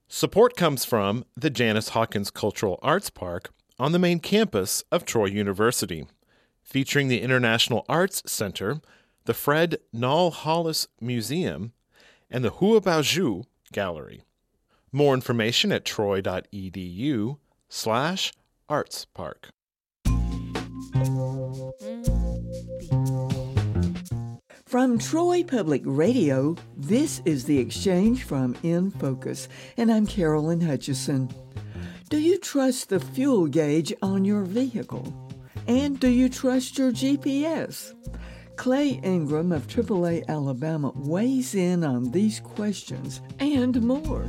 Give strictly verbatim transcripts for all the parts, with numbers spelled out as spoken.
Support comes from the Janice Hawkins Cultural Arts Park on the main campus of Troy University, featuring the International Arts Center, the Fred Nall Hollis Museum, and the Huabaoju Gallery. More information at troy.edu slash arts park. From Troy Public Radio, this is The Exchange from In Focus, and I'm Carolyn Hutchison. Do you trust the fuel gauge on your vehicle? And do you trust your G P S? Clay Ingram of triple A Alabama weighs in on these questions and more.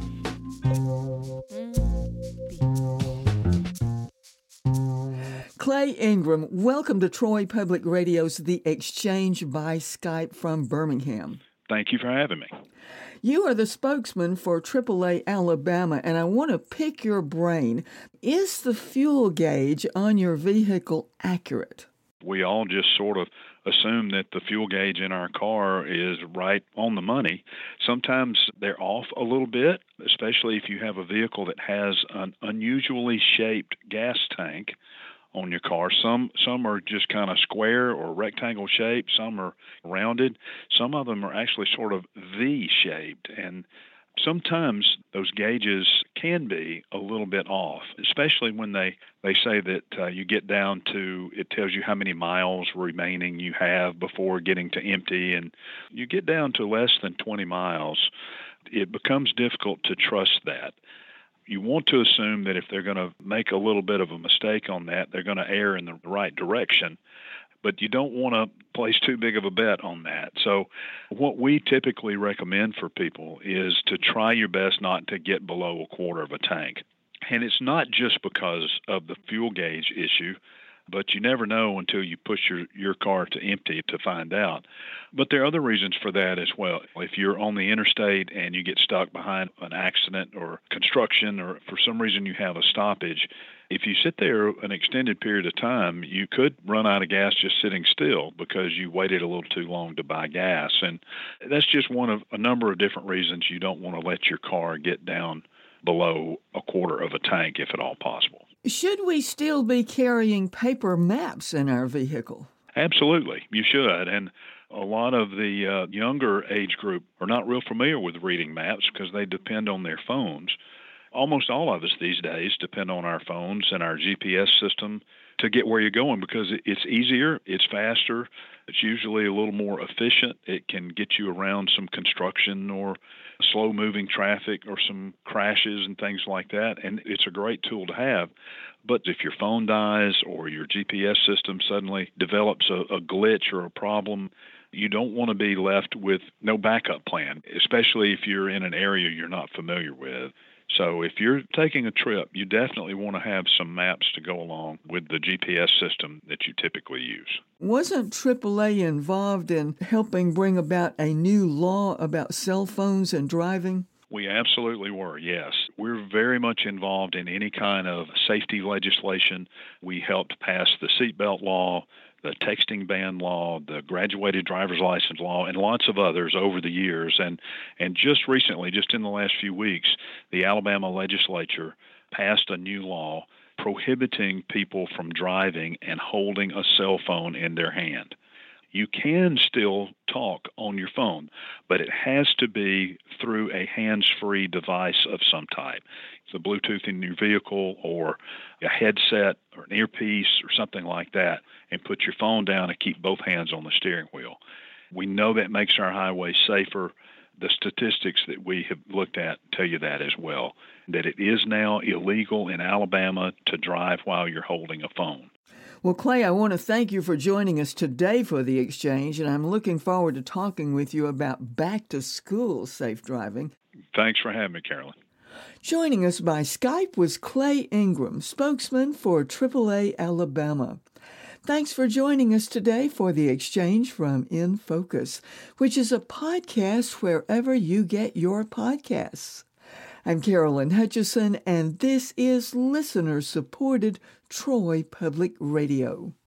Clay Ingram, welcome to Troy Public Radio's The Exchange by Skype from Birmingham. Thank you for having me. You are the spokesman for triple A Alabama, and I want to pick your brain. Is the fuel gauge on your vehicle accurate? We all just sort of assume that the fuel gauge in our car is right on the money. Sometimes they're off a little bit, especially if you have a vehicle that has an unusually shaped gas tank on your car. Some some are just kind of square or rectangle shaped. Some are rounded. Some of them are actually sort of V-shaped. And sometimes those gauges can be a little bit off, especially when they, they say that uh, you get down to, it tells you how many miles remaining you have before getting to empty. And you get down to less than twenty miles, it becomes difficult to trust that. You want to assume that if they're going to make a little bit of a mistake on that, they're going to err in the right direction. But you don't want to place too big of a bet on that. So what we typically recommend for people is to try your best not to get below a quarter of a tank. And it's not just because of the fuel gauge issue, but you never know until you push your, your car to empty to find out. But there are other reasons for that as well. If you're on the interstate and you get stuck behind an accident or construction, or for some reason you have a stoppage, if you sit there an extended period of time, you could run out of gas just sitting still because you waited a little too long to buy gas. And that's just one of a number of different reasons you don't want to let your car get down below a quarter of a tank if at all possible. Should we still be carrying paper maps in our vehicle? Absolutely, you should. And a lot of the uh, younger age group are not real familiar with reading maps because they depend on their phones. Almost all of us these days depend on our phones and our G P S system to get where you're going because it's easier, it's faster, it's usually a little more efficient. It can get you around some construction or slow-moving traffic or some crashes and things like that, and it's a great tool to have. But if your phone dies or your G P S system suddenly develops a, a glitch or a problem, you don't want to be left with no backup plan, especially if you're in an area you're not familiar with. So if you're taking a trip, you definitely want to have some maps to go along with the G P S system that you typically use. Wasn't triple A involved in helping bring about a new law about cell phones and driving? We absolutely were, yes. We're very much involved in any kind of safety legislation. We helped pass the seatbelt law, the texting ban law, the graduated driver's license law, and lots of others over the years. And, and just recently, just in the last few weeks, the Alabama legislature passed a new law prohibiting people from driving and holding a cell phone in their hand. You can still talk on your phone, but it has to be through a hands-free device of some type. It's a Bluetooth in your vehicle or a headset or an earpiece or something like that, and put your phone down and keep both hands on the steering wheel. We know that makes our highways safer. The statistics that we have looked at tell you that as well, that it is now illegal in Alabama to drive while you're holding a phone. Well, Clay, I want to thank you for joining us today for the exchange, and I'm looking forward to talking with you about back-to-school safe driving. Thanks for having me, Carolyn. Joining us by Skype was Clay Ingram, spokesman for triple A Alabama. Thanks for joining us today for the exchange from In Focus, which is a podcast wherever you get your podcasts. I'm Carolyn Hutchison, and this is listener-supported Troy Public Radio.